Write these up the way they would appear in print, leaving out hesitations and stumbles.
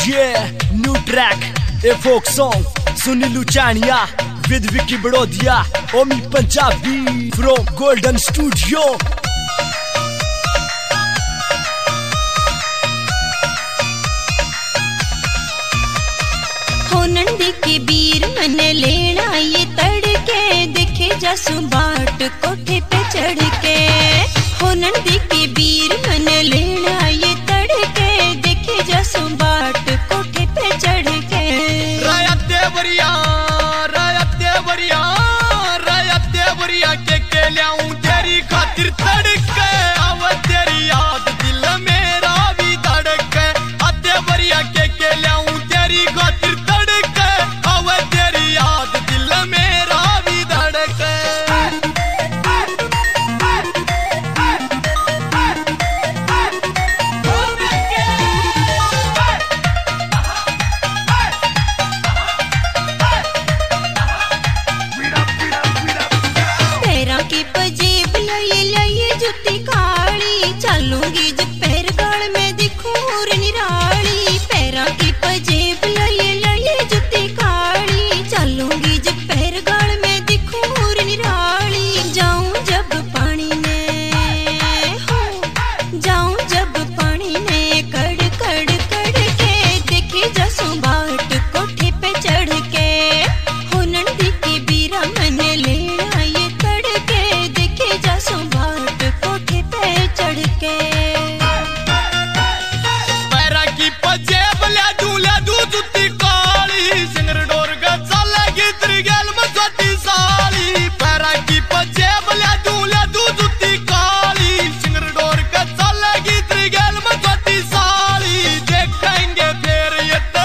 Yeah, new track, a folk song. Sunil Uchania with Vicky Barodia, Omi Punjabi from Golden Studio. हो नंदी के बीर मन लेना ये तड़के, देखे जासू बाट कोठे पे चढ़ के। हो नंदी के बीर मन लेना ये तड़के, देखे जासू बाट कोठे पे चढ़ के। रायत देवरिया के लियाऊं तेरी खातिर तड़के, अब तेरी याद दिल मेरा भी धड़के। देवरिया के लियाऊं तेरी खातिर तड़के, अब तेरी याद दिल मेरा भी धड़के। पैरा की पजेब लये जुत्ती काली, चलूंगी जब पैर गड़ में दिखूर निराली। पैरा की पजेब लये जुत्ती काली, चलूंगी जब पैर गड़ में दिखूर निराली। जाऊं जब पानी में हो, जाऊं जब पानी में कड़ कड़ कड़ के, देखे जासू बाट कोठे पे चढ़ के। हो नंदी के बीरा मन लेना ये तड़के, देखे जासू बाट कोठे पे चढ़ के। पैरा की पजेब ले दू जुत्ती काली, सिंगर डोर गजा लगी त्रिगेल में छोटी साली। पैरा की पजेब ले दू जुत्ती काली, सिंगर डोर गजा लगी त्रिगेल में छोटी साली। देखेंगे फिर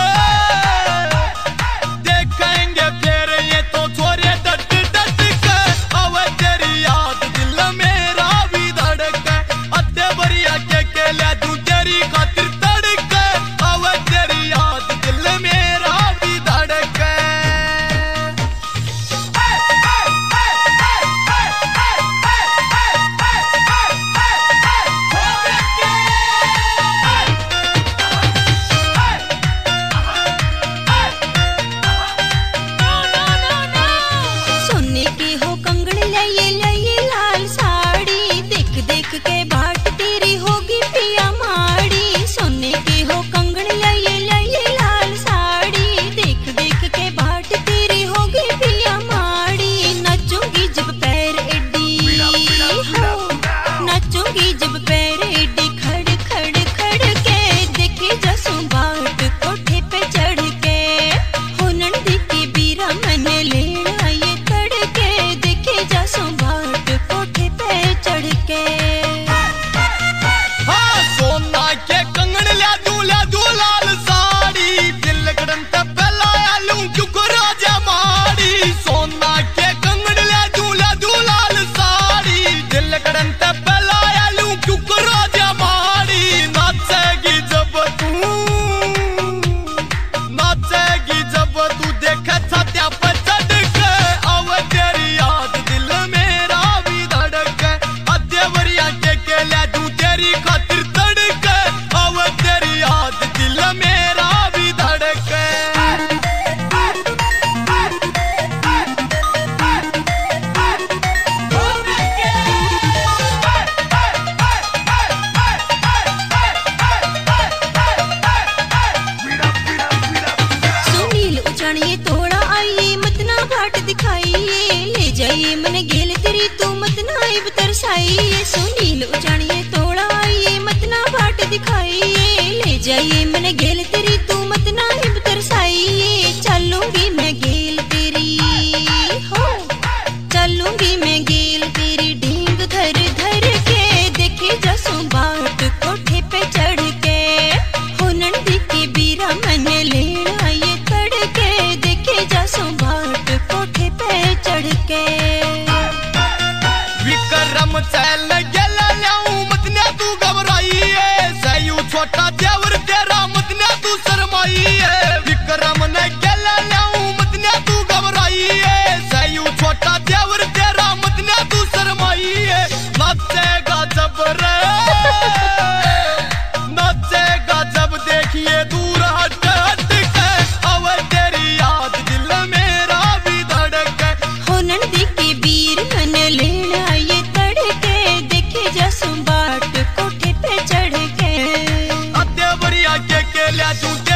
ये तो छोरे डट डट के, अब तेरी याद दिल मेरा भी धड़के। देवरिया के ले दूं तेरी खातिर तड़के, अब तेरी याद दिल मेरा भी धड़के। सोने की हो कंगन लये लाल साड़ी, देख देख के बाट तेरी होगी पिया माड़ी। सोने की हो कंगन लये लाल साड़ी, देख देख के बाट तेरी होगी पिया माड़ी। नचूंगी जब पैर एडी हो, नचूंगी जब पैर एडी खड़ खड़ खड़ के, देखे जासू बाट कोठे पे चढ़ के। हो नंदी के बीरा मन लेना ये तड़के, देखे जासू बाट कोठे पे चढ़ के। हाँ सोना के कंगन ले दूं लाल साड़ी, दिल कड़न ते पहला लूं क्यों राजा माड़ी। सोना के कंगन ले दूं लाल साड़ी, दिल कड़न ते पहला लूं क्यों राजा माड़ी। नाचेगी जब तू देखे छात्या पर चढ़ के, अब तेरी याद दिल मेरा भी धड़के। देवरिया के ले दूं तेरी खातिर तड़के, अब तेरी याद दिल मेरा भी धड़के। सुनील उचानिए तोड़ा आइए, मत ना बाट दिखाइए। ले जाइए मन गेल तेरी, तू मत ना इब तरसाइए। सुनील उचानिए तोड़ा आइए, मत ना बाट दिखाइए। ले जाइए मन गेल तेरी, तू मत ना इब तरसाइए। चलूंगी मैं गेल तेरी हो, चलूंगी मैं गेल तेरी ढींग धर धर के, देखे जासू बाट कोठे पे चढ़ के। हो नंदी के बीरा मन लेना ये तड़के, देखे जासू बाट कोठे पे चढ़ के। विक्रम चैल गेला ल्याऊं मत ने तू घबराइए, सयू छोटा देवर तेरा मत ने तू ਲੈ ਜੂ